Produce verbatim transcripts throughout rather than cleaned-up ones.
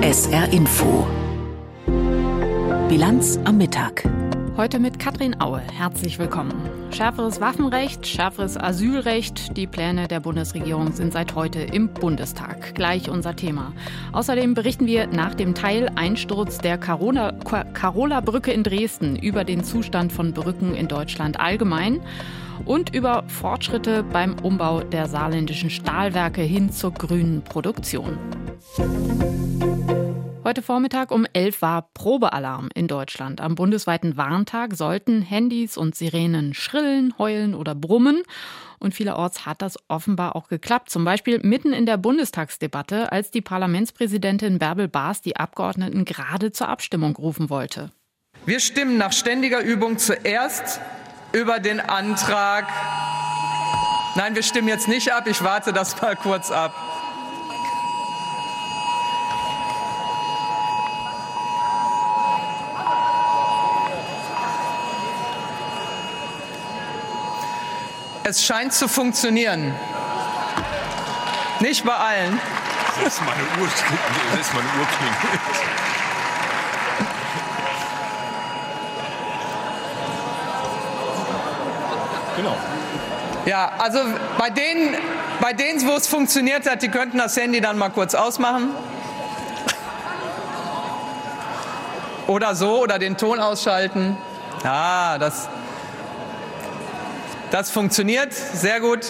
S R Info. Bilanz am Mittag. Heute mit Katrin Aue. Herzlich willkommen. Schärferes Waffenrecht, schärferes Asylrecht. Die Pläne der Bundesregierung sind seit heute im Bundestag. Gleich unser Thema. Außerdem berichten wir nach dem Teileinsturz der Karola-Brücke in Dresden über den Zustand von Brücken in Deutschland allgemein und über Fortschritte beim Umbau der saarländischen Stahlwerke hin zur grünen Produktion. Heute Vormittag um elf war Probealarm in Deutschland. Am bundesweiten Warntag sollten Handys und Sirenen schrillen, heulen oder brummen. Und vielerorts hat das offenbar auch geklappt. Zum Beispiel mitten in der Bundestagsdebatte, als die Parlamentspräsidentin Bärbel Baas die Abgeordneten gerade zur Abstimmung rufen wollte. Wir stimmen nach ständiger Übung zuerst über den Antrag. Nein, wir stimmen jetzt nicht ab. Ich warte das mal kurz ab. Es scheint zu funktionieren. Nicht bei allen. Das ist meine Uhr. Das ist meine Uhr. Genau. Ja, also bei denen, bei denen, wo es funktioniert hat, die könnten das Handy dann mal kurz ausmachen. Oder so, oder den Ton ausschalten. Ja, das... Das funktioniert, sehr gut.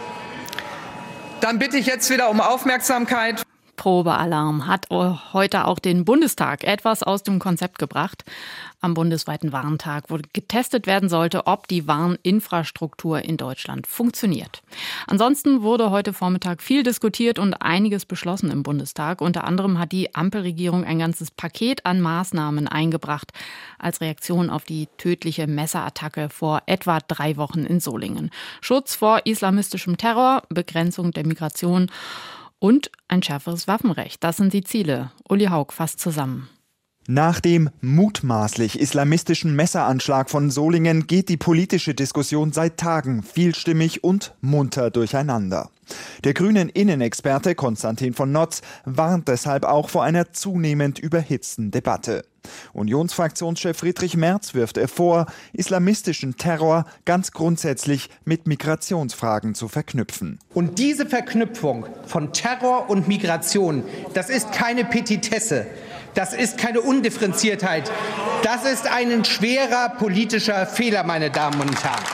Dann bitte ich jetzt wieder um Aufmerksamkeit. Probealarm hat heute auch den Bundestag etwas aus dem Konzept gebracht. Am bundesweiten Warntag, wo getestet werden sollte, ob die Warninfrastruktur in Deutschland funktioniert. Ansonsten wurde heute Vormittag viel diskutiert und einiges beschlossen im Bundestag. Unter anderem hat die Ampelregierung ein ganzes Paket an Maßnahmen eingebracht als Reaktion auf die tödliche Messerattacke vor etwa drei Wochen in Solingen. Schutz vor islamistischem Terror, Begrenzung der Migration und ein schärferes Waffenrecht. Das sind die Ziele. Uli Haug fasst zusammen. Nach dem mutmaßlich islamistischen Messeranschlag von Solingen geht die politische Diskussion seit Tagen vielstimmig und munter durcheinander. Der grünen Innenexperte Konstantin von Notz warnt deshalb auch vor einer zunehmend überhitzten Debatte. Unionsfraktionschef Friedrich Merz wirft er vor, islamistischen Terror ganz grundsätzlich mit Migrationsfragen zu verknüpfen. Und diese Verknüpfung von Terror und Migration, das ist keine Petitesse, das ist keine Undifferenziertheit, das ist ein schwerer politischer Fehler, meine Damen und Herren.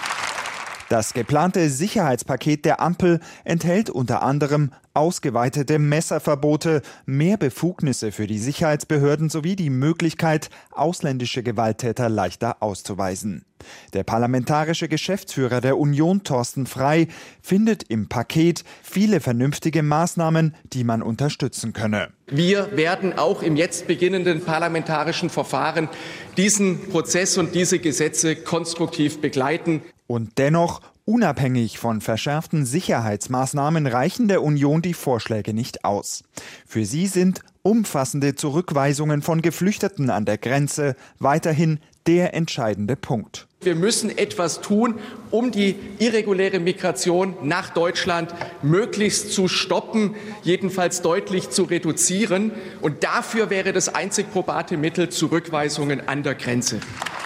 Das geplante Sicherheitspaket der Ampel enthält unter anderem ausgeweitete Messerverbote, mehr Befugnisse für die Sicherheitsbehörden sowie die Möglichkeit, ausländische Gewalttäter leichter auszuweisen. Der parlamentarische Geschäftsführer der Union, Thorsten Frey, findet im Paket viele vernünftige Maßnahmen, die man unterstützen könne. Wir werden auch im jetzt beginnenden parlamentarischen Verfahren diesen Prozess und diese Gesetze konstruktiv begleiten. Und dennoch, unabhängig von verschärften Sicherheitsmaßnahmen reichen der Union die Vorschläge nicht aus. Für sie sind umfassende Zurückweisungen von Geflüchteten an der Grenze weiterhin der entscheidende Punkt. Wir müssen etwas tun, um die irreguläre Migration nach Deutschland möglichst zu stoppen, jedenfalls deutlich zu reduzieren. Und dafür wäre das einzig probate Mittel Zurückweisungen an der Grenze.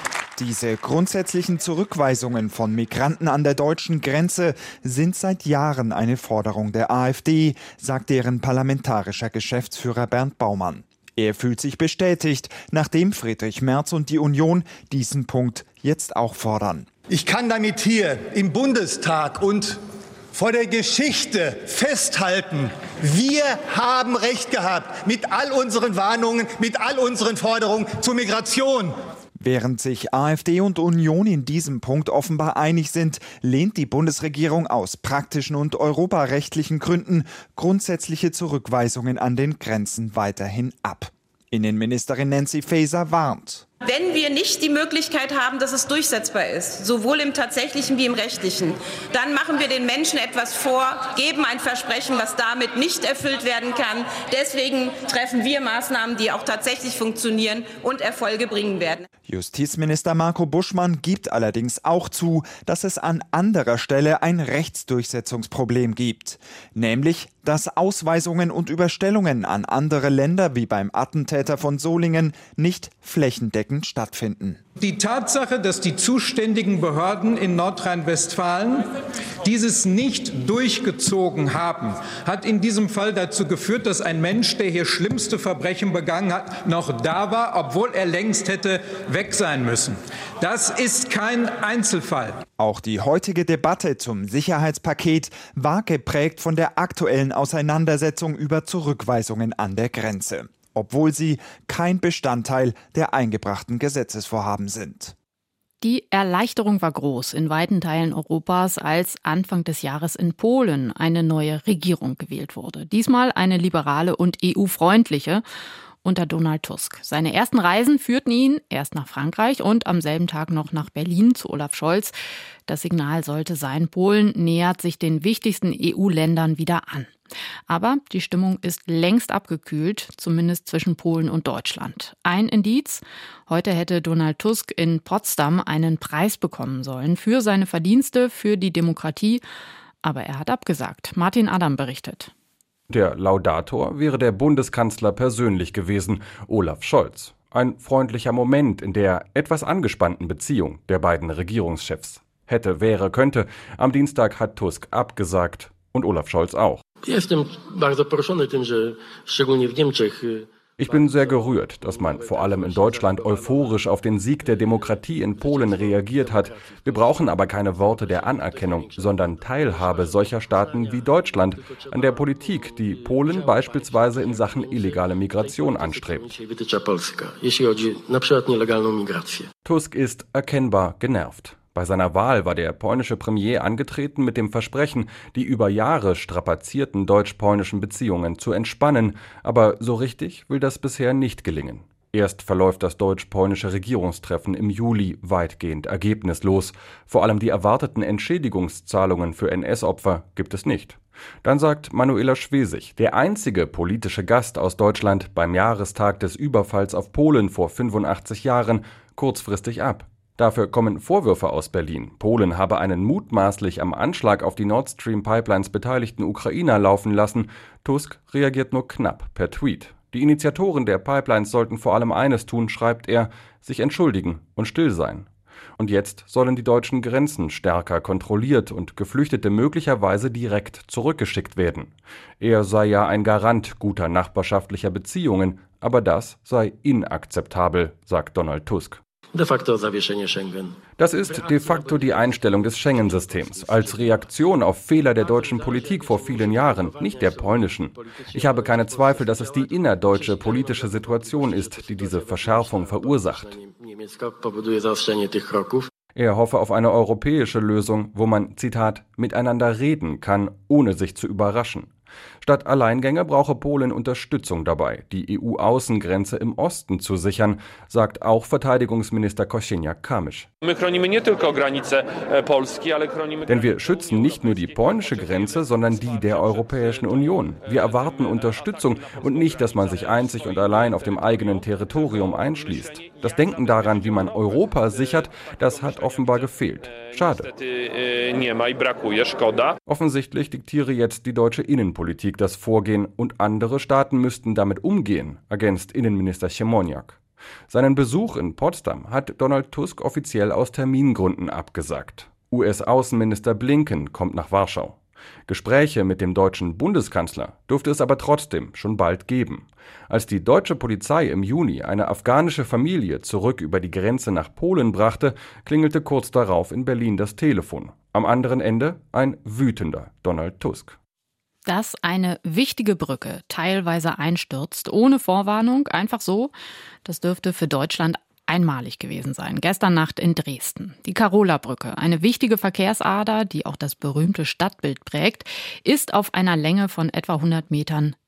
Diese grundsätzlichen Zurückweisungen von Migranten an der deutschen Grenze sind seit Jahren eine Forderung der AfD, sagt deren parlamentarischer Geschäftsführer Bernd Baumann. Er fühlt sich bestätigt, nachdem Friedrich Merz und die Union diesen Punkt jetzt auch fordern. Ich kann damit hier im Bundestag und vor der Geschichte festhalten, wir haben Recht gehabt mit all unseren Warnungen, mit all unseren Forderungen zur Migration. Während sich AfD und Union in diesem Punkt offenbar einig sind, lehnt die Bundesregierung aus praktischen und europarechtlichen Gründen grundsätzliche Zurückweisungen an den Grenzen weiterhin ab. Innenministerin Nancy Faeser warnt. Wenn wir nicht die Möglichkeit haben, dass es durchsetzbar ist, sowohl im tatsächlichen wie im rechtlichen, dann machen wir den Menschen etwas vor, geben ein Versprechen, was damit nicht erfüllt werden kann. Deswegen treffen wir Maßnahmen, die auch tatsächlich funktionieren und Erfolge bringen werden. Justizminister Marco Buschmann gibt allerdings auch zu, dass es an anderer Stelle ein Rechtsdurchsetzungsproblem gibt. Nämlich, dass Ausweisungen und Überstellungen an andere Länder wie beim Attentäter von Solingen nicht flächendeckend stattfinden. Die Tatsache, dass die zuständigen Behörden in Nordrhein-Westfalen dieses nicht durchgezogen haben, hat in diesem Fall dazu geführt, dass ein Mensch, der hier schlimmste Verbrechen begangen hat, noch da war, obwohl er längst hätte weg sein müssen. Das ist kein Einzelfall. Auch die heutige Debatte zum Sicherheitspaket war geprägt von der aktuellen Auseinandersetzung über Zurückweisungen an der Grenze, obwohl sie kein Bestandteil der eingebrachten Gesetzesvorhaben sind. Die Erleichterung war groß in weiten Teilen Europas, als Anfang des Jahres in Polen eine neue Regierung gewählt wurde. Diesmal eine liberale und E U-freundliche unter Donald Tusk. Seine ersten Reisen führten ihn erst nach Frankreich und am selben Tag noch nach Berlin zu Olaf Scholz. Das Signal sollte sein, Polen nähert sich den wichtigsten E U-Ländern wieder an. Aber die Stimmung ist längst abgekühlt, zumindest zwischen Polen und Deutschland. Ein Indiz: Heute hätte Donald Tusk in Potsdam einen Preis bekommen sollen für seine Verdienste für die Demokratie. Aber er hat abgesagt. Martin Adam berichtet. Der Laudator wäre der Bundeskanzler persönlich gewesen, Olaf Scholz. Ein freundlicher Moment in der etwas angespannten Beziehung der beiden Regierungschefs. Hätte, wäre, könnte. Am Dienstag hat Tusk abgesagt und Olaf Scholz auch. Ich bin sehr gerührt, dass man vor allem in Deutschland euphorisch auf den Sieg der Demokratie in Polen reagiert hat. Wir brauchen aber keine Worte der Anerkennung, sondern Teilhabe solcher Staaten wie Deutschland an der Politik, die Polen beispielsweise in Sachen illegale Migration anstrebt. Tusk ist erkennbar genervt. Bei seiner Wahl war der polnische Premier angetreten mit dem Versprechen, die über Jahre strapazierten deutsch-polnischen Beziehungen zu entspannen, aber so richtig will das bisher nicht gelingen. Erst verläuft das deutsch-polnische Regierungstreffen im Juli weitgehend ergebnislos. Vor allem die erwarteten Entschädigungszahlungen für N S-Opfer gibt es nicht. Dann sagt Manuela Schwesig, der einzige politische Gast aus Deutschland beim Jahrestag des Überfalls auf Polen vor fünfundachtzig Jahren, kurzfristig ab. Dafür kommen Vorwürfe aus Berlin. Polen habe einen mutmaßlich am Anschlag auf die Nord Stream Pipelines beteiligten Ukrainer laufen lassen. Tusk reagiert nur knapp per Tweet. Die Initiatoren der Pipelines sollten vor allem eines tun, schreibt er, sich entschuldigen und still sein. Und jetzt sollen die deutschen Grenzen stärker kontrolliert und Geflüchtete möglicherweise direkt zurückgeschickt werden. Er sei ja ein Garant guter nachbarschaftlicher Beziehungen, aber das sei inakzeptabel, sagt Donald Tusk. Das ist de facto die Einstellung des Schengen-Systems, als Reaktion auf Fehler der deutschen Politik vor vielen Jahren, nicht der polnischen. Ich habe keine Zweifel, dass es die innerdeutsche politische Situation ist, die diese Verschärfung verursacht. Er hoffe auf eine europäische Lösung, wo man, Zitat, miteinander reden kann, ohne sich zu überraschen. Statt Alleingänge brauche Polen Unterstützung dabei, die E U-Außengrenze im Osten zu sichern, sagt auch Verteidigungsminister Kosiniak-Kamysz. Denn wir schützen nicht nur die polnische Grenze, sondern die der Europäischen Union. Wir erwarten Unterstützung und nicht, dass man sich einzig und allein auf dem eigenen Territorium einschließt. Das Denken daran, wie man Europa sichert, das hat offenbar gefehlt. Schade. Offensichtlich diktiere jetzt die deutsche Innenpolitik das Vorgehen und andere Staaten müssten damit umgehen, ergänzt Innenminister Siemoniak. Seinen Besuch in Potsdam hat Donald Tusk offiziell aus Termingründen abgesagt. U S-Außenminister Blinken kommt nach Warschau. Gespräche mit dem deutschen Bundeskanzler dürfte es aber trotzdem schon bald geben. Als die deutsche Polizei im Juni eine afghanische Familie zurück über die Grenze nach Polen brachte, klingelte kurz darauf in Berlin das Telefon. Am anderen Ende ein wütender Donald Tusk. Dass eine wichtige Brücke teilweise einstürzt, ohne Vorwarnung, einfach so, das dürfte für Deutschland einmalig gewesen sein. Gestern Nacht in Dresden. Die Karola-Brücke, eine wichtige Verkehrsader, die auch das berühmte Stadtbild prägt, ist auf einer Länge von etwa hundert Metern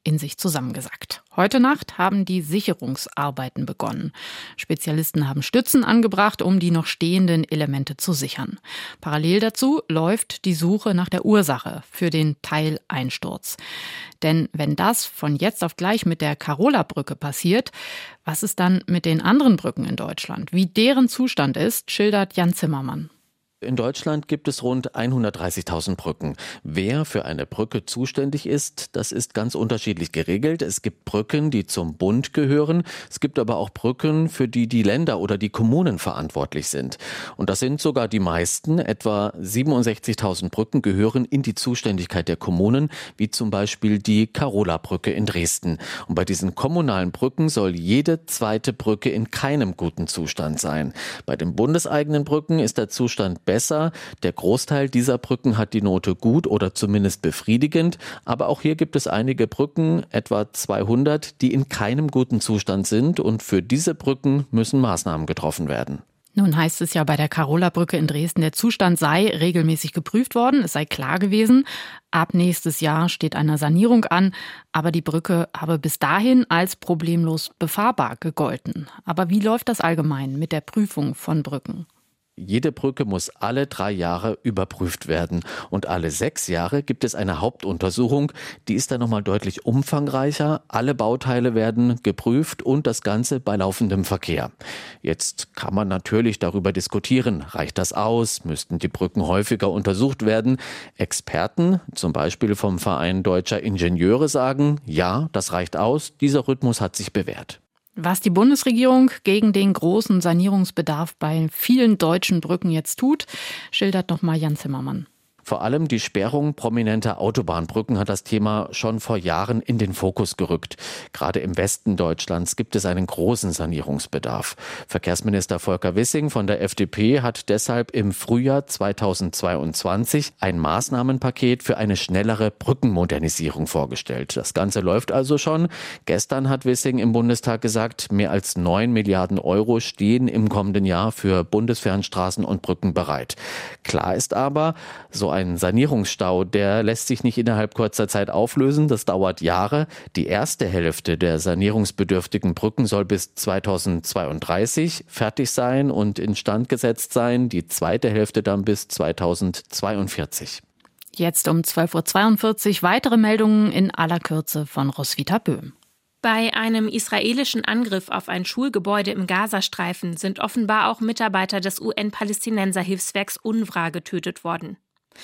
in sich zusammengesackt. Heute Nacht haben die Sicherungsarbeiten begonnen. Spezialisten haben Stützen angebracht, um die noch stehenden Elemente zu sichern. Parallel dazu läuft die Suche nach der Ursache für den Teileinsturz. Denn wenn das von jetzt auf gleich mit der Karola-Brücke passiert, was ist dann mit den anderen Brücken in Deutschland? Wie deren Zustand ist, schildert Jan Zimmermann. In Deutschland gibt es rund hundertdreißigtausend Brücken. Wer für eine Brücke zuständig ist, das ist ganz unterschiedlich geregelt. Es gibt Brücken, die zum Bund gehören. Es gibt aber auch Brücken, für die die Länder oder die Kommunen verantwortlich sind. Und das sind sogar die meisten. Etwa siebenundsechzigtausend Brücken gehören in die Zuständigkeit der Kommunen, wie zum Beispiel die Karola-Brücke in Dresden. Und bei diesen kommunalen Brücken soll jede zweite Brücke in keinem guten Zustand sein. Bei den bundeseigenen Brücken ist der Zustand besser. Besser. Der Großteil dieser Brücken hat die Note gut oder zumindest befriedigend. Aber auch hier gibt es einige Brücken, etwa zweihundert, die in keinem guten Zustand sind. Und für diese Brücken müssen Maßnahmen getroffen werden. Nun heißt es ja bei der Karola-Brücke in Dresden, der Zustand sei regelmäßig geprüft worden, es sei klar gewesen. Ab nächstes Jahr steht eine Sanierung an, aber die Brücke habe bis dahin als problemlos befahrbar gegolten. Aber wie läuft das allgemein mit der Prüfung von Brücken? Jede Brücke muss alle drei Jahre überprüft werden. Und alle sechs Jahre gibt es eine Hauptuntersuchung. Die ist dann nochmal deutlich umfangreicher. Alle Bauteile werden geprüft und das Ganze bei laufendem Verkehr. Jetzt kann man natürlich darüber diskutieren. Reicht das aus? Müssten die Brücken häufiger untersucht werden? Experten, zum Beispiel vom Verein Deutscher Ingenieure, sagen, ja, das reicht aus. Dieser Rhythmus hat sich bewährt. Was die Bundesregierung gegen den großen Sanierungsbedarf bei vielen deutschen Brücken jetzt tut, schildert nochmal Jan Zimmermann. Vor allem die Sperrung prominenter Autobahnbrücken hat das Thema schon vor Jahren in den Fokus gerückt. Gerade im Westen Deutschlands gibt es einen großen Sanierungsbedarf. Verkehrsminister Volker Wissing von der F D P hat deshalb im Frühjahr zweitausendzweiundzwanzig ein Maßnahmenpaket für eine schnellere Brückenmodernisierung vorgestellt. Das Ganze läuft also schon. Gestern hat Wissing im Bundestag gesagt, mehr als neun Milliarden Euro stehen im kommenden Jahr für Bundesfernstraßen und Brücken bereit. Klar ist aber, so ein Sanierungsstau, der lässt sich nicht innerhalb kurzer Zeit auflösen. Das dauert Jahre. Die erste Hälfte der sanierungsbedürftigen Brücken soll bis zweitausendzweiunddreißig fertig sein und instand gesetzt sein. Die zweite Hälfte dann bis zweitausendzweiundvierzig. Jetzt um zwölf Uhr zweiundvierzig weitere Meldungen in aller Kürze von Roswitha Böhm. Bei einem israelischen Angriff auf ein Schulgebäude im Gazastreifen sind offenbar auch Mitarbeiter des U N-Palästinenser-Hilfswerks UNRWA getötet worden.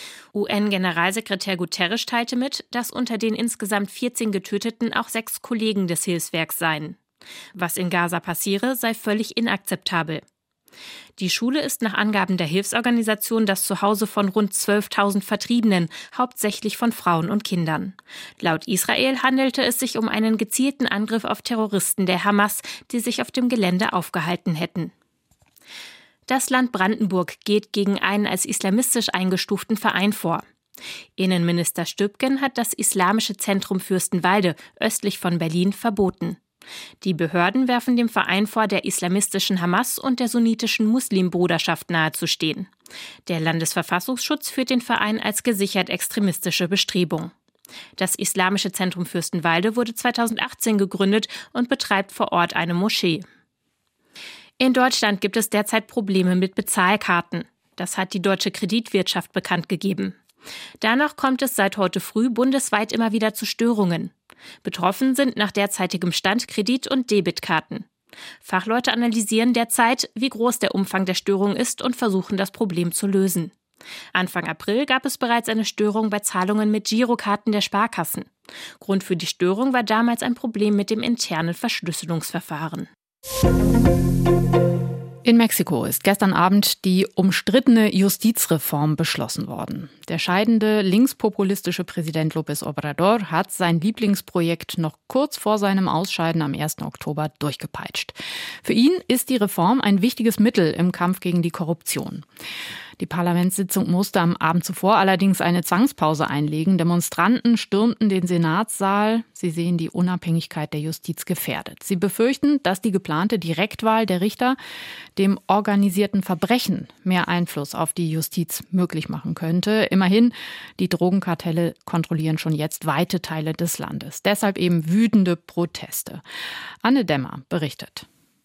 U N-Generalsekretär Guterres teilte mit, dass unter den insgesamt vierzehn Getöteten auch sechs Kollegen des Hilfswerks seien. Was in Gaza passiere, sei völlig inakzeptabel. Die Schule ist nach Angaben der Hilfsorganisation das Zuhause von rund zwölftausend Vertriebenen, hauptsächlich von Frauen und Kindern. Laut Israel handelte es sich um einen gezielten Angriff auf Terroristen der Hamas, die sich auf dem Gelände aufgehalten hätten. Das Land Brandenburg geht gegen einen als islamistisch eingestuften Verein vor. Innenminister Stübgen hat das Islamische Zentrum Fürstenwalde östlich von Berlin verboten. Die Behörden werfen dem Verein vor, der islamistischen Hamas und der sunnitischen Muslimbruderschaft nahezustehen. Der Landesverfassungsschutz führt den Verein als gesichert extremistische Bestrebung. Das Islamische Zentrum Fürstenwalde wurde zweitausendachtzehn gegründet und betreibt vor Ort eine Moschee. In Deutschland gibt es derzeit Probleme mit Bezahlkarten. Das hat die deutsche Kreditwirtschaft bekannt gegeben. Danach kommt es seit heute früh bundesweit immer wieder zu Störungen. Betroffen sind nach derzeitigem Stand Kredit- und Debitkarten. Fachleute analysieren derzeit, wie groß der Umfang der Störung ist und versuchen, das Problem zu lösen. Anfang April gab es bereits eine Störung bei Zahlungen mit Girokarten der Sparkassen. Grund für die Störung war damals ein Problem mit dem internen Verschlüsselungsverfahren. In Mexiko ist gestern Abend die umstrittene Justizreform beschlossen worden. Der scheidende linkspopulistische Präsident López Obrador hat sein Lieblingsprojekt noch kurz vor seinem Ausscheiden am ersten Oktober durchgepeitscht. Für ihn ist die Reform ein wichtiges Mittel im Kampf gegen die Korruption. Die Parlamentssitzung musste am Abend zuvor allerdings eine Zwangspause einlegen. Demonstranten stürmten den Senatssaal. Sie sehen die Unabhängigkeit der Justiz gefährdet. Sie befürchten, dass die geplante Direktwahl der Richter dem organisierten Verbrechen mehr Einfluss auf die Justiz möglich machen könnte. Immerhin, die Drogenkartelle kontrollieren schon jetzt weite Teile des Landes. Deshalb eben wütende Proteste. Anne Dämmer berichtet.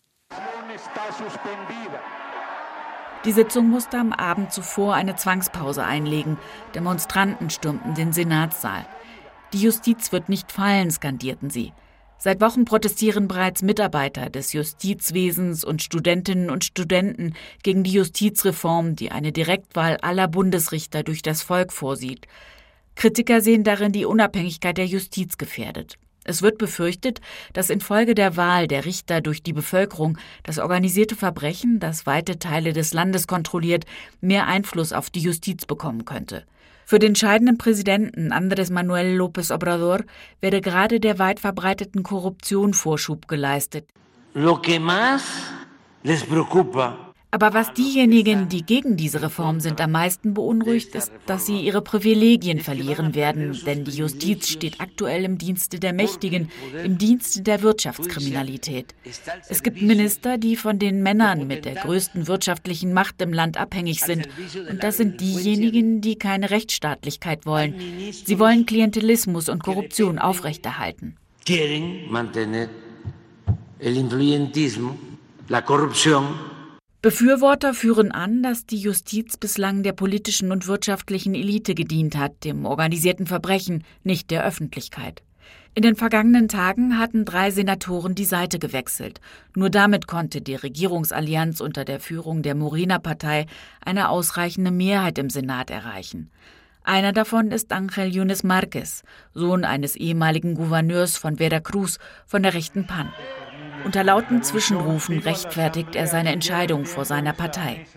Die Sitzung musste am Abend zuvor eine Zwangspause einlegen. Demonstranten stürmten den Senatssaal. Die Justiz wird nicht fallen, skandierten sie. Seit Wochen protestieren bereits Mitarbeiter des Justizwesens und Studentinnen und Studenten gegen die Justizreform, die eine Direktwahl aller Bundesrichter durch das Volk vorsieht. Kritiker sehen darin die Unabhängigkeit der Justiz gefährdet. Es wird befürchtet, dass infolge der Wahl der Richter durch die Bevölkerung das organisierte Verbrechen, das weite Teile des Landes kontrolliert, mehr Einfluss auf die Justiz bekommen könnte. Für den scheidenden Präsidenten Andrés Manuel López Obrador werde gerade der weit verbreiteten Korruption Vorschub geleistet. Lo que más les preocupa. Aber was diejenigen, die gegen diese Reform sind, am meisten beunruhigt, ist, dass sie ihre Privilegien verlieren werden. Denn die Justiz steht aktuell im Dienste der Mächtigen, im Dienste der Wirtschaftskriminalität. Es gibt Minister, die von den Männern mit der größten wirtschaftlichen Macht im Land abhängig sind. Und das sind diejenigen, die keine Rechtsstaatlichkeit wollen. Sie wollen Klientelismus und Korruption aufrechterhalten. Quieren mantener el influyentismo, la corrupción. Befürworter führen an, dass die Justiz bislang der politischen und wirtschaftlichen Elite gedient hat, dem organisierten Verbrechen, nicht der Öffentlichkeit. In den vergangenen Tagen hatten drei Senatoren die Seite gewechselt. Nur damit konnte die Regierungsallianz unter der Führung der Morena-Partei eine ausreichende Mehrheit im Senat erreichen. Einer davon ist Ángel Yunes Márquez, Sohn eines ehemaligen Gouverneurs von Veracruz von der rechten P A N. Unter lauten Zwischenrufen rechtfertigt er seine Entscheidung vor seiner Partei.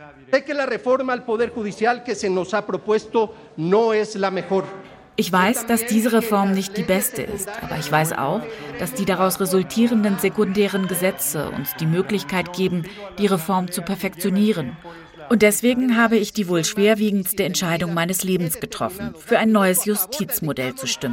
Ich weiß, dass diese Reform nicht die beste ist, aber ich weiß auch, dass die daraus resultierenden sekundären Gesetze uns die Möglichkeit geben, die Reform zu perfektionieren. Und deswegen habe ich die wohl schwerwiegendste Entscheidung meines Lebens getroffen, für ein neues Justizmodell zu stimmen.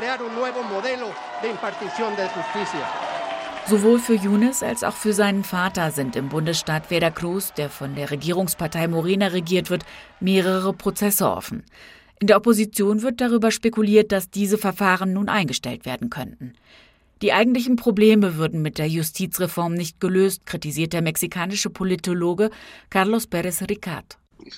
Sowohl für Yunes als auch für seinen Vater sind im Bundesstaat Veracruz, der von der Regierungspartei Morena regiert wird, mehrere Prozesse offen. In der Opposition wird darüber spekuliert, dass diese Verfahren nun eingestellt werden könnten. Die eigentlichen Probleme würden mit der Justizreform nicht gelöst, kritisiert der mexikanische Politologe Carlos Pérez Ricard.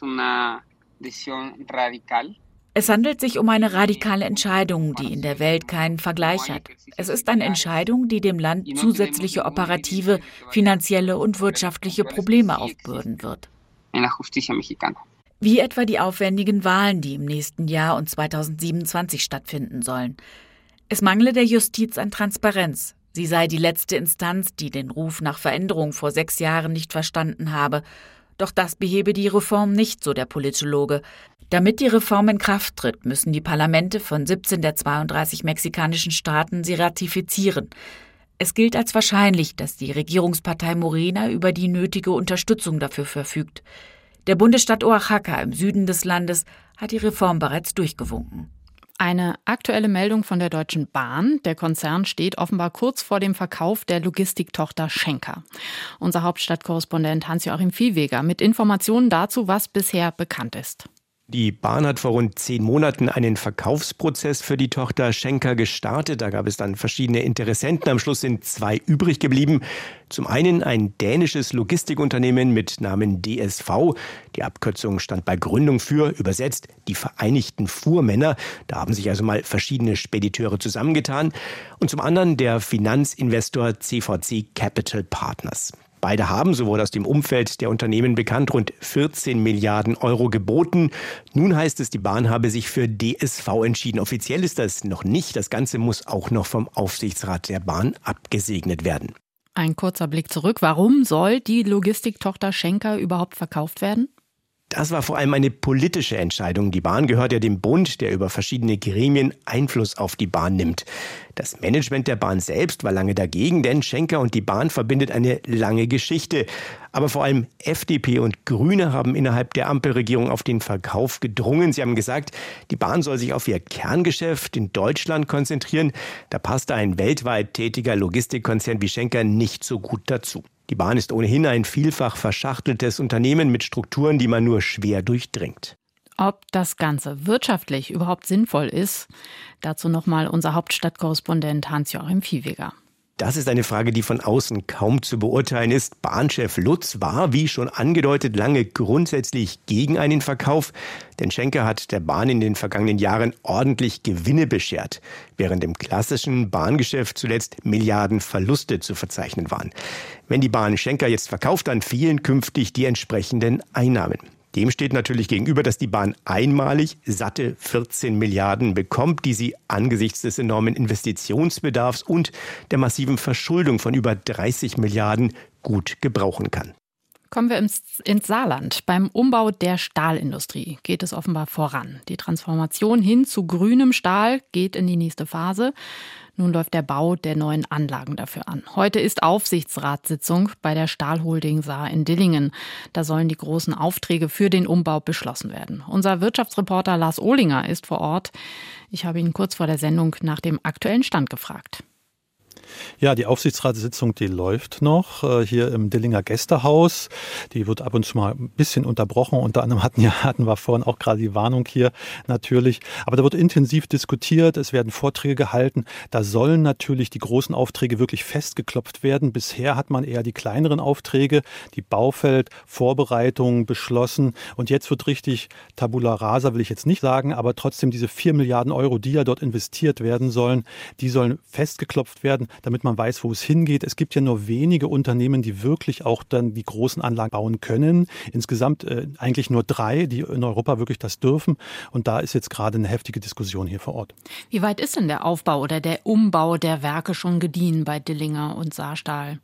Es handelt sich um eine radikale Entscheidung, die in der Welt keinen Vergleich hat. Es ist eine Entscheidung, die dem Land zusätzliche operative, finanzielle und wirtschaftliche Probleme aufbürden wird. Wie etwa die aufwendigen Wahlen, die im nächsten Jahr und zweitausendsiebenundzwanzig stattfinden sollen. Es mangle der Justiz an Transparenz. Sie sei die letzte Instanz, die den Ruf nach Veränderung vor sechs Jahren nicht verstanden habe. Doch das behebe die Reform nicht, so der Politologe. Damit die Reform in Kraft tritt, müssen die Parlamente von siebzehn der zweiunddreißig mexikanischen Staaten sie ratifizieren. Es gilt als wahrscheinlich, dass die Regierungspartei Morena über die nötige Unterstützung dafür verfügt. Der Bundesstaat Oaxaca im Süden des Landes hat die Reform bereits durchgewunken. Eine aktuelle Meldung von der Deutschen Bahn. Der Konzern steht offenbar kurz vor dem Verkauf der Logistiktochter Schenker. Unser Hauptstadtkorrespondent Hans-Joachim Viehweger mit Informationen dazu, was bisher bekannt ist. Die Bahn hat vor rund zehn Monaten einen Verkaufsprozess für die Tochter Schenker gestartet. Da gab es dann verschiedene Interessenten. Am Schluss sind zwei übrig geblieben. Zum einen ein dänisches Logistikunternehmen mit Namen D S V. Die Abkürzung stand bei Gründung für, übersetzt, die Vereinigten Fuhrmänner. Da haben sich also mal verschiedene Spediteure zusammengetan. Und zum anderen der Finanzinvestor C V C Capital Partners. Beide haben, so wurde aus dem Umfeld der Unternehmen bekannt, rund vierzehn Milliarden Euro geboten. Nun heißt es, die Bahn habe sich für D S V entschieden. Offiziell ist das noch nicht. Das Ganze muss auch noch vom Aufsichtsrat der Bahn abgesegnet werden. Ein kurzer Blick zurück. Warum soll die Logistiktochter Schenker überhaupt verkauft werden? Das war vor allem eine politische Entscheidung. Die Bahn gehört ja dem Bund, der über verschiedene Gremien Einfluss auf die Bahn nimmt. Das Management der Bahn selbst war lange dagegen, denn Schenker und die Bahn verbindet eine lange Geschichte. Aber vor allem F D P und Grüne haben innerhalb der Ampelregierung auf den Verkauf gedrungen. Sie haben gesagt, die Bahn soll sich auf ihr Kerngeschäft in Deutschland konzentrieren. Da passte ein weltweit tätiger Logistikkonzern wie Schenker nicht so gut dazu. Die Bahn ist ohnehin ein vielfach verschachteltes Unternehmen mit Strukturen, die man nur schwer durchdringt. Ob das Ganze wirtschaftlich überhaupt sinnvoll ist, dazu nochmal unser Hauptstadtkorrespondent Hans-Joachim Viehweger. Das ist eine Frage, die von außen kaum zu beurteilen ist. Bahnchef Lutz war, wie schon angedeutet, lange grundsätzlich gegen einen Verkauf. Denn Schenker hat der Bahn in den vergangenen Jahren ordentlich Gewinne beschert, während im klassischen Bahngeschäft zuletzt Milliarden Verluste zu verzeichnen waren. Wenn die Bahn Schenker jetzt verkauft, dann fehlen künftig die entsprechenden Einnahmen. Dem steht natürlich gegenüber, dass die Bahn einmalig satte vierzehn Milliarden bekommt, die sie angesichts des enormen Investitionsbedarfs und der massiven Verschuldung von über dreißig Milliarden gut gebrauchen kann. Kommen wir ins, ins Saarland. Beim Umbau der Stahlindustrie geht es offenbar voran. Die Transformation hin zu grünem Stahl geht in die nächste Phase. Nun läuft der Bau der neuen Anlagen dafür an. Heute ist Aufsichtsratssitzung bei der Stahlholding Saar in Dillingen. Da sollen die großen Aufträge für den Umbau beschlossen werden. Unser Wirtschaftsreporter Lars Ohlinger ist vor Ort. Ich habe ihn kurz vor der Sendung nach dem aktuellen Stand gefragt. Ja, die Aufsichtsratssitzung, die läuft noch äh, hier im Dillinger Gästehaus. Die wird ab und zu mal ein bisschen unterbrochen. Unter anderem hatten, ja, hatten wir vorhin auch gerade die Warnung hier natürlich. Aber da wird intensiv diskutiert. Es werden Vorträge gehalten. Da sollen natürlich die großen Aufträge wirklich festgeklopft werden. Bisher hat man eher die kleineren Aufträge, die Baufeldvorbereitungen beschlossen. Und jetzt wird richtig Tabula rasa, will ich jetzt nicht sagen, aber trotzdem diese vier Milliarden Euro, die ja dort investiert werden sollen, die sollen festgeklopft werden, damit man weiß, wo es hingeht. Es gibt ja nur wenige Unternehmen, die wirklich auch dann die großen Anlagen bauen können. Insgesamt äh, eigentlich nur drei, die in Europa wirklich das dürfen. Und da ist jetzt gerade eine heftige Diskussion hier vor Ort. Wie weit ist denn der Aufbau oder der Umbau der Werke schon gediehen bei Dillinger und Saarstahl?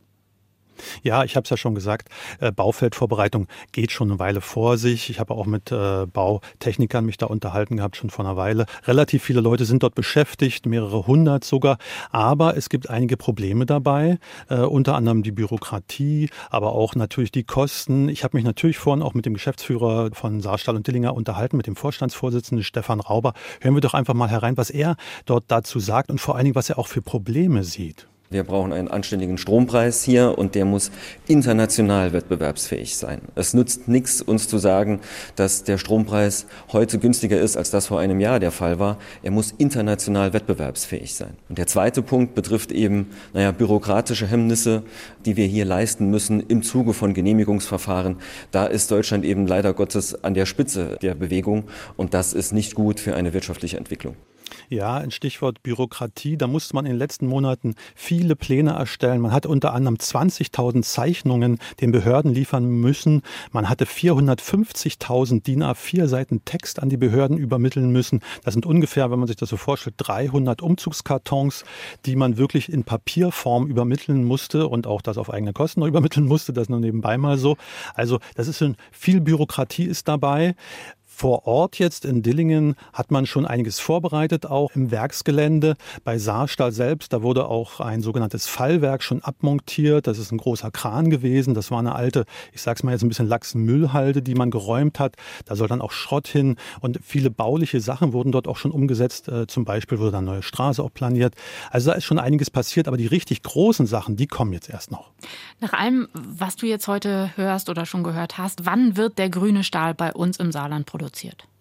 Ja, ich habe es ja schon gesagt, äh, Baufeldvorbereitung geht schon eine Weile vor sich. Ich habe auch mit äh, Bautechnikern mich da unterhalten gehabt, schon vor einer Weile. Relativ viele Leute sind dort beschäftigt, mehrere hundert sogar. Aber es gibt einige Probleme dabei, äh, unter anderem die Bürokratie, aber auch natürlich die Kosten. Ich habe mich natürlich vorhin auch mit dem Geschäftsführer von Saarstahl und Dillinger unterhalten, mit dem Vorstandsvorsitzenden Stefan Rauber. Hören wir doch einfach mal herein, was er dort dazu sagt und vor allen Dingen, was er auch für Probleme sieht. Wir brauchen einen anständigen Strompreis hier und der muss international wettbewerbsfähig sein. Es nützt nichts, uns zu sagen, dass der Strompreis heute günstiger ist, als das vor einem Jahr der Fall war. Er muss international wettbewerbsfähig sein. Und der zweite Punkt betrifft eben, naja, bürokratische Hemmnisse, die wir hier leisten müssen im Zuge von Genehmigungsverfahren. Da ist Deutschland eben leider Gottes an der Spitze der Bewegung und das ist nicht gut für eine wirtschaftliche Entwicklung. Ja, ein Stichwort Bürokratie. Da musste man in den letzten Monaten viele Pläne erstellen. Man hat unter anderem zwanzigtausend Zeichnungen den Behörden liefern müssen. Man hatte vierhundertfünfzigtausend D I N A vier Seiten Text an die Behörden übermitteln müssen. Das sind ungefähr, wenn man sich das so vorstellt, dreihundert Umzugskartons, die man wirklich in Papierform übermitteln musste und auch das auf eigene Kosten noch übermitteln musste. Das nur nebenbei mal so. Also das ist schon, viel Bürokratie ist dabei. Vor Ort jetzt in Dillingen hat man schon einiges vorbereitet, auch im Werksgelände. Bei Saarstahl selbst, da wurde auch ein sogenanntes Fallwerk schon abmontiert. Das ist ein großer Kran gewesen. Das war eine alte, ich sag's mal jetzt ein bisschen laxe Müllhalde, die man geräumt hat. Da soll dann auch Schrott hin. Und viele bauliche Sachen wurden dort auch schon umgesetzt. Äh, zum Beispiel wurde dann eine neue Straße auch planiert. Also da ist schon einiges passiert. Aber die richtig großen Sachen, die kommen jetzt erst noch. Nach allem, was du jetzt heute hörst oder schon gehört hast, wann wird der grüne Stahl bei uns im Saarland produziert?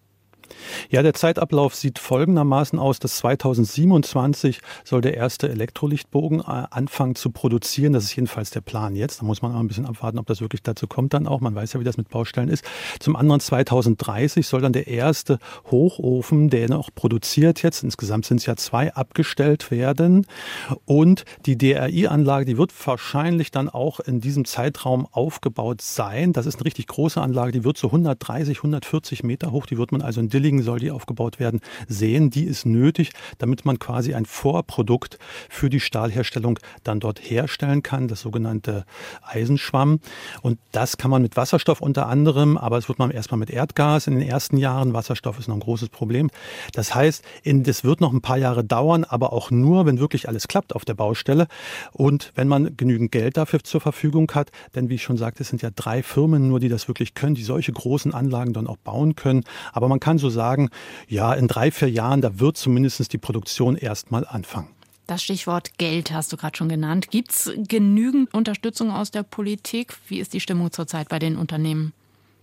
Ja, der Zeitablauf sieht folgendermaßen aus, dass zweitausendsiebenundzwanzig soll der erste Elektrolichtbogen anfangen zu produzieren. Das ist jedenfalls der Plan jetzt. Da muss man auch ein bisschen abwarten, ob das wirklich dazu kommt dann auch. Man weiß ja, wie das mit Baustellen ist. Zum anderen zweitausenddreißig soll dann der erste Hochofen, der noch produziert jetzt, insgesamt sind es ja zwei, abgestellt werden. Und die D R I-Anlage, die wird wahrscheinlich dann auch in diesem Zeitraum aufgebaut sein. Das ist eine richtig große Anlage, die wird so hundertdreißig, hundertvierzig Meter hoch. Die wird man also in Dillingen soll die aufgebaut werden, sehen, die ist nötig, damit man quasi ein Vorprodukt für die Stahlherstellung dann dort herstellen kann, das sogenannte Eisenschwamm. Und das kann man mit Wasserstoff unter anderem, aber es wird man erstmal mit Erdgas in den ersten Jahren. Wasserstoff ist noch ein großes Problem. Das heißt, in, das wird noch ein paar Jahre dauern, aber auch nur, wenn wirklich alles klappt auf der Baustelle und wenn man genügend Geld dafür zur Verfügung hat. Denn wie ich schon sagte, es sind ja drei Firmen nur, die das wirklich können, die solche großen Anlagen dann auch bauen können. Aber man kann so sagen, ja, in drei, vier Jahren, da wird zumindest die Produktion erstmal anfangen. Das Stichwort Geld hast du gerade schon genannt. Gibt es genügend Unterstützung aus der Politik? Wie ist die Stimmung zurzeit bei den Unternehmen?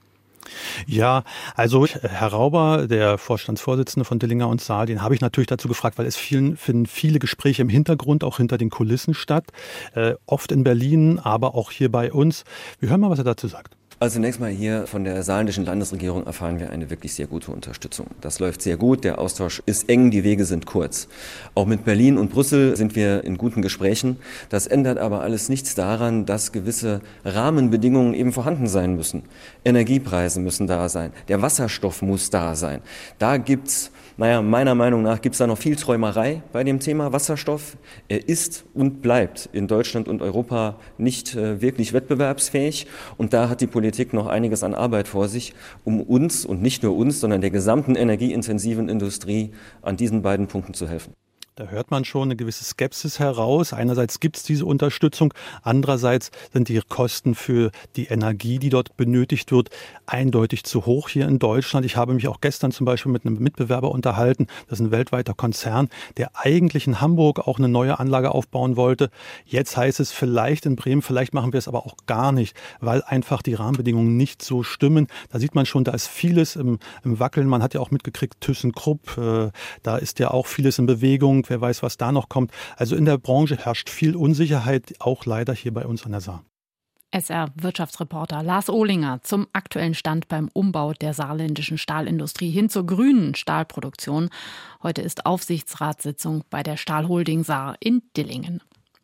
Ja, also Herr Rauber, der Vorstandsvorsitzende von Dillinger und Saal, den habe ich natürlich dazu gefragt, weil es vielen, finden viele Gespräche im Hintergrund, auch hinter den Kulissen statt. Äh, oft in Berlin, aber auch hier bei uns. Wir hören mal, was er dazu sagt. Also zunächst mal hier von der saarländischen Landesregierung erfahren wir eine wirklich sehr gute Unterstützung. Das läuft sehr gut, der Austausch ist eng, die Wege sind kurz. Auch mit Berlin und Brüssel sind wir in guten Gesprächen. Das ändert aber alles nichts daran, dass gewisse Rahmenbedingungen eben vorhanden sein müssen. Energiepreise müssen da sein, der Wasserstoff muss da sein. Da gibt's Naja, meiner Meinung nach gibt es da noch viel Träumerei bei dem Thema Wasserstoff. Er ist und bleibt in Deutschland und Europa nicht äh, wirklich wettbewerbsfähig. Und da hat die Politik noch einiges an Arbeit vor sich, um uns und nicht nur uns, sondern der gesamten energieintensiven Industrie an diesen beiden Punkten zu helfen. Da hört man schon eine gewisse Skepsis heraus. Einerseits gibt es diese Unterstützung, andererseits sind die Kosten für die Energie, die dort benötigt wird, eindeutig zu hoch hier in Deutschland. Ich habe mich auch gestern zum Beispiel mit einem Mitbewerber unterhalten, das ist ein weltweiter Konzern, der eigentlich in Hamburg auch eine neue Anlage aufbauen wollte. Jetzt heißt es vielleicht in Bremen, vielleicht machen wir es aber auch gar nicht, weil einfach die Rahmenbedingungen nicht so stimmen. Da sieht man schon, da ist vieles im, im Wackeln. Man hat ja auch mitgekriegt, ThyssenKrupp, äh, da ist ja auch vieles in Bewegung. Wer weiß, was da noch kommt. Also in der Branche herrscht viel Unsicherheit, auch leider hier bei uns an der Saar. S R-Wirtschaftsreporter Lars Ohlinger zum aktuellen Stand beim Umbau der saarländischen Stahlindustrie hin zur grünen Stahlproduktion. Heute ist Aufsichtsratssitzung bei der Stahlholding Saar in Dillingen.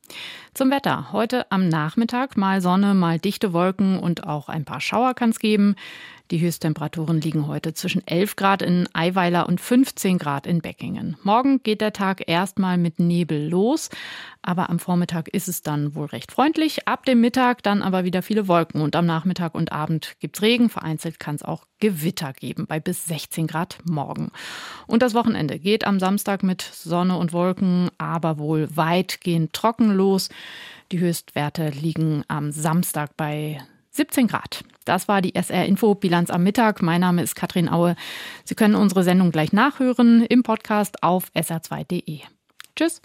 Zum Wetter. Heute am Nachmittag mal Sonne, mal dichte Wolken und auch ein paar Schauer kann es geben. Die Höchsttemperaturen liegen heute zwischen elf Grad in Eiweiler und fünfzehn Grad in Beckingen. Morgen geht der Tag erstmal mit Nebel los, aber am Vormittag ist es dann wohl recht freundlich. Ab dem Mittag dann aber wieder viele Wolken und am Nachmittag und Abend gibt's Regen. Vereinzelt kann es auch Gewitter geben bei bis sechzehn Grad morgen. Und das Wochenende geht am Samstag mit Sonne und Wolken, aber wohl weitgehend trocken los. Die Höchstwerte liegen am Samstag bei siebzehn Grad. Das war die S R-Info-Bilanz am Mittag. Mein Name ist Katrin Aue. Sie können unsere Sendung gleich nachhören im Podcast auf S R zwei Punkt de. Tschüss.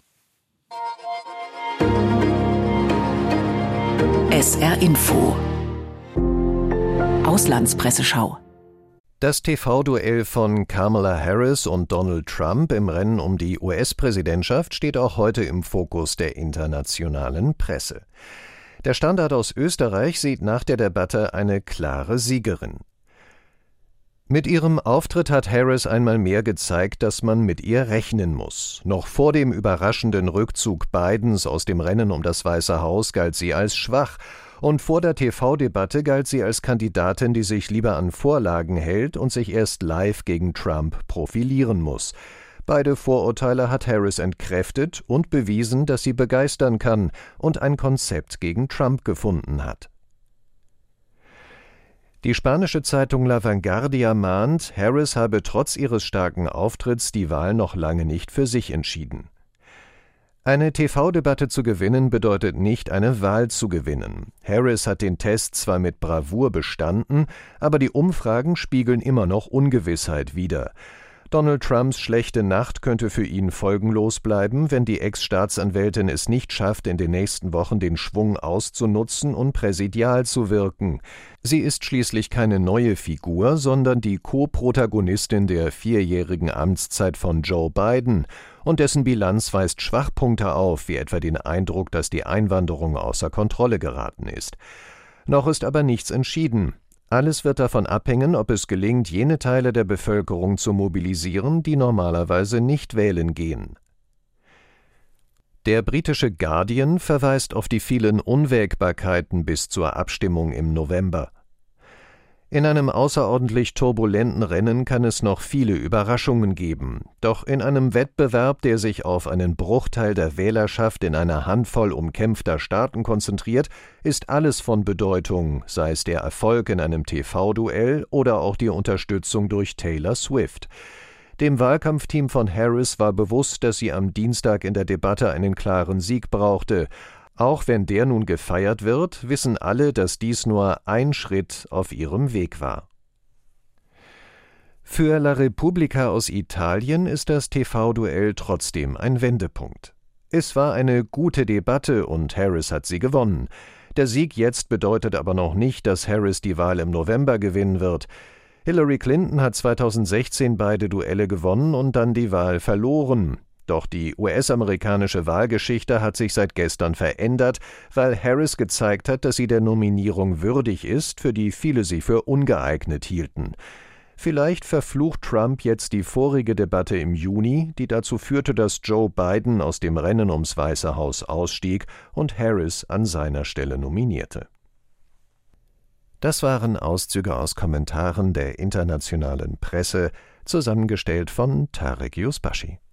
S R-Info. Auslandspresseschau. Das T V-Duell von Kamala Harris und Donald Trump im Rennen um die U S-Präsidentschaft steht auch heute im Fokus der internationalen Presse. Der Standard aus Österreich sieht nach der Debatte eine klare Siegerin. Mit ihrem Auftritt hat Harris einmal mehr gezeigt, dass man mit ihr rechnen muss. Noch vor dem überraschenden Rückzug Bidens aus dem Rennen um das Weiße Haus galt sie als schwach. Und vor der T V-Debatte galt sie als Kandidatin, die sich lieber an Vorlagen hält und sich erst live gegen Trump profilieren muss. Beide Vorurteile hat Harris entkräftet und bewiesen, dass sie begeistern kann und ein Konzept gegen Trump gefunden hat. Die spanische Zeitung La Vanguardia mahnt, Harris habe trotz ihres starken Auftritts die Wahl noch lange nicht für sich entschieden. Eine T V-Debatte zu gewinnen bedeutet nicht, eine Wahl zu gewinnen. Harris hat den Test zwar mit Bravour bestanden, aber die Umfragen spiegeln immer noch Ungewissheit wider. Donald Trumps schlechte Nacht könnte für ihn folgenlos bleiben, wenn die Ex-Staatsanwältin es nicht schafft, in den nächsten Wochen den Schwung auszunutzen und präsidial zu wirken. Sie ist schließlich keine neue Figur, sondern die Co-Protagonistin der vierjährigen Amtszeit von Joe Biden. Und dessen Bilanz weist Schwachpunkte auf, wie etwa den Eindruck, dass die Einwanderung außer Kontrolle geraten ist. Noch ist aber nichts entschieden. Alles wird davon abhängen, ob es gelingt, jene Teile der Bevölkerung zu mobilisieren, die normalerweise nicht wählen gehen. Der britische Guardian verweist auf die vielen Unwägbarkeiten bis zur Abstimmung im November. In einem außerordentlich turbulenten Rennen kann es noch viele Überraschungen geben. Doch in einem Wettbewerb, der sich auf einen Bruchteil der Wählerschaft in einer Handvoll umkämpfter Staaten konzentriert, ist alles von Bedeutung, sei es der Erfolg in einem T V-Duell oder auch die Unterstützung durch Taylor Swift. Dem Wahlkampfteam von Harris war bewusst, dass sie am Dienstag in der Debatte einen klaren Sieg brauchte. Auch wenn der nun gefeiert wird, wissen alle, dass dies nur ein Schritt auf ihrem Weg war. Für La Repubblica aus Italien ist das T V-Duell trotzdem ein Wendepunkt. Es war eine gute Debatte und Harris hat sie gewonnen. Der Sieg jetzt bedeutet aber noch nicht, dass Harris die Wahl im November gewinnen wird. Hillary Clinton hat zweitausendsechzehn beide Duelle gewonnen und dann die Wahl verloren. Doch die U S-amerikanische Wahlgeschichte hat sich seit gestern verändert, weil Harris gezeigt hat, dass sie der Nominierung würdig ist, für die viele sie für ungeeignet hielten. Vielleicht verflucht Trump jetzt die vorige Debatte im Juni, die dazu führte, dass Joe Biden aus dem Rennen ums Weiße Haus ausstieg und Harris an seiner Stelle nominierte. Das waren Auszüge aus Kommentaren der internationalen Presse, zusammengestellt von Tarek Yusbashi.